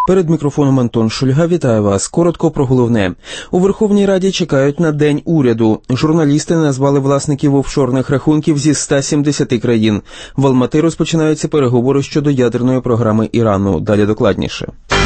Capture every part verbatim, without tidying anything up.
Перед мікрофоном Антон Шульга. Вітаю вас. Коротко про головне. У Верховній Раді чекають на День уряду. Журналісти назвали власників офшорних рахунків зі ста сімдесяти країн. В Алмати розпочинаються переговори щодо ядерної програми Ірану. Далі докладніше.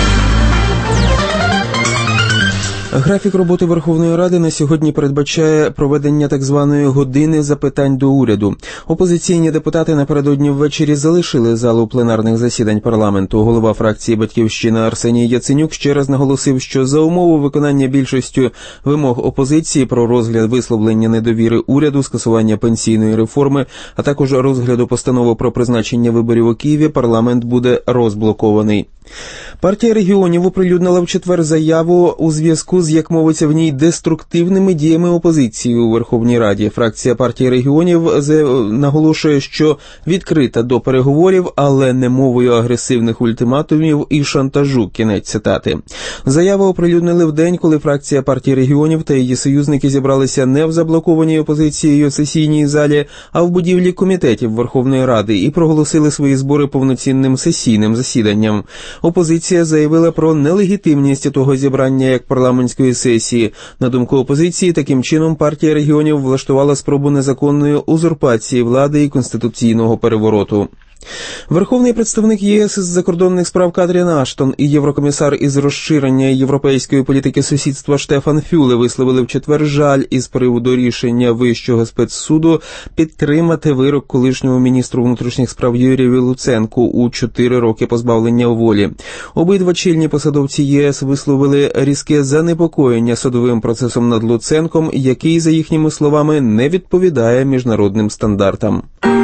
Графік роботи Верховної Ради на сьогодні передбачає проведення так званої «години запитань до уряду». Опозиційні депутати напередодні ввечері залишили залу пленарних засідань парламенту. Голова фракції «Батьківщина» Арсеній Яценюк ще раз наголосив, що за умови виконання більшістю вимог опозиції про розгляд висловлення недовіри уряду, скасування пенсійної реформи, а також розгляду постанови про призначення виборів у Києві, парламент буде розблокований. Партія регіонів оприлюднила в четвер заяву у зв'язку з, як мовиться в ній, деструктивними діями опозиції у Верховній Раді. Фракція партії регіонів наголошує, що відкрита до переговорів, але не мовою агресивних ультиматумів і шантажу. Кінець цитати. Заяву оприлюднили в день, коли фракція партії регіонів та її союзники зібралися не в заблокованій опозицією сесійній залі, а в будівлі комітетів Верховної Ради і проголосили свої збори повноцінним сесійним засіданням. Опозиція заявила про нелегітимність того зібрання як парламентської сесії. На думку опозиції, таким чином партія регіонів влаштувала спробу незаконної узурпації влади і конституційного перевороту. Верховний представник ЄС із закордонних справ Катрін Аштон і єврокомісар із розширення європейської політики сусідства Штефан Фюле висловили в четвер жаль із приводу рішення Вищого спецсуду підтримати вирок колишнього міністру внутрішніх справ Юрію Луценку у чотири роки позбавлення волі. Обидва чільні посадовці ЄС висловили різке занепокоєння судовим процесом над Луценком, який, за їхніми словами, не відповідає міжнародним стандартам.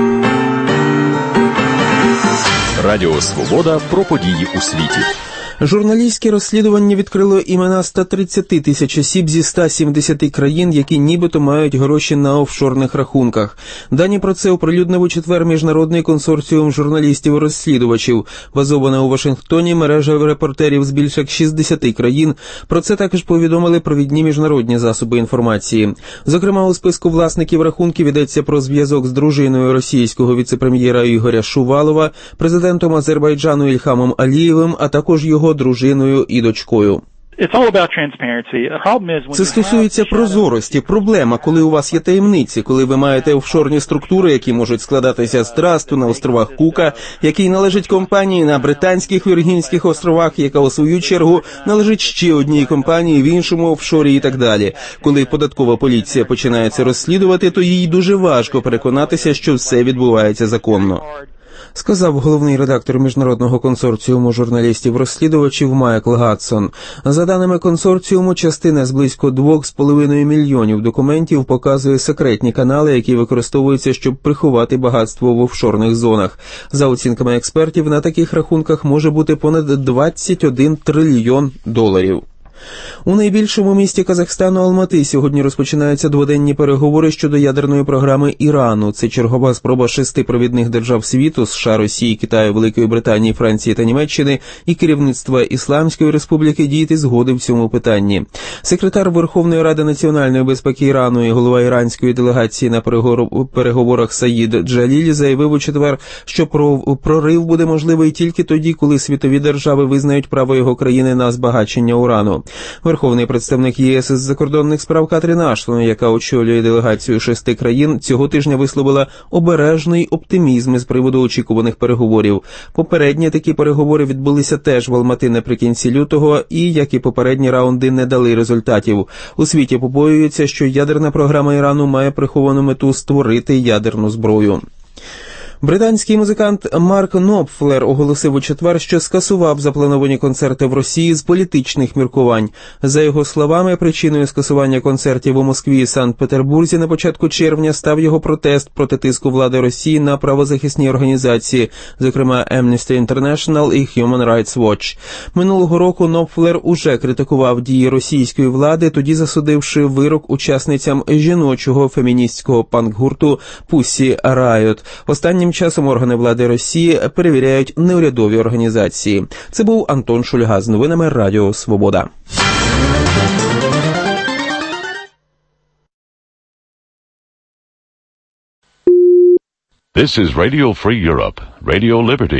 Радіо «Свобода» про події у світі. Журналістське розслідування відкрило імена ста тридцяти тисяч осіб зі ста сімдесяти країн, які нібито мають гроші на офшорних рахунках. Дані про це оприлюднив у четвер міжнародний консорціум журналістів-розслідувачів. Базована у Вашингтоні мережа репортерів з більш як шістдесяти країн. Про це також повідомили провідні міжнародні засоби інформації. Зокрема, у списку власників рахунків йдеться про зв'язок з дружиною російського віце-прем'єра Ігоря Шувалова, президентом Азербайджану Ільхамом Алієвим, а також його дружиною і дочкою. Це стосується прозорості. Проблема, коли у вас є таємниці, коли ви маєте офшорні структури, які можуть складатися з трасту на островах Кука, який належить компанії на Британських Віргінських островах, яка у свою чергу належить ще одній компанії в іншому офшорі і так далі. Коли податкова поліція починає це розслідувати, то їй дуже важко переконатися, що все відбувається законно. Сказав головний редактор міжнародного консорціуму журналістів-розслідувачів Майкл Гадсон. За даними консорціуму, частина з близько двох з половиною мільйонів документів показує секретні канали, які використовуються, щоб приховати багатство в офшорних зонах. За оцінками експертів, на таких рахунках може бути понад двадцять один трильйон доларів. У найбільшому місті Казахстану Алмати сьогодні розпочинаються дводенні переговори щодо ядерної програми Ірану. Це чергова спроба шести провідних держав світу – США, Росії, Китаю, Великої Британії, Франції та Німеччини і керівництва Ісламської Республіки дійти згоди в цьому питанні. Секретар Верховної Ради національної безпеки Ірану і голова іранської делегації на переговорах Саїд Джаліль заявив у четвер, що прорив буде можливий тільки тоді, коли світові держави визнають право його країни на збагачення урану. Верховний представник ЄС із закордонних справ Катрін Аштон, яка очолює делегацію шести країн, цього тижня висловила обережний оптимізм з приводу очікуваних переговорів. Попередні такі переговори відбулися теж в Алмати наприкінці лютого і, як і попередні раунди, не дали результатів. У світі побоюються, що ядерна програма Ірану має приховану мету створити ядерну зброю. Британський музикант Марк Нопфлер оголосив у четвер, що скасував заплановані концерти в Росії з політичних міркувань. За його словами, причиною скасування концертів у Москві і Санкт-Петербурзі на початку червня став його протест проти тиску влади Росії на правозахисні організації, зокрема Amnesty International і Human Rights Watch. Минулого року Нопфлер уже критикував дії російської влади, тоді засудивши вирок учасницям жіночого феміністського панк-гурту Pussy Riot. Останнім часом органи влади Росії перевіряють неурядові організації. Це був Антон Шульга з новинами Радіо Свобода. This is Radio Free Europe, Radio Liberty.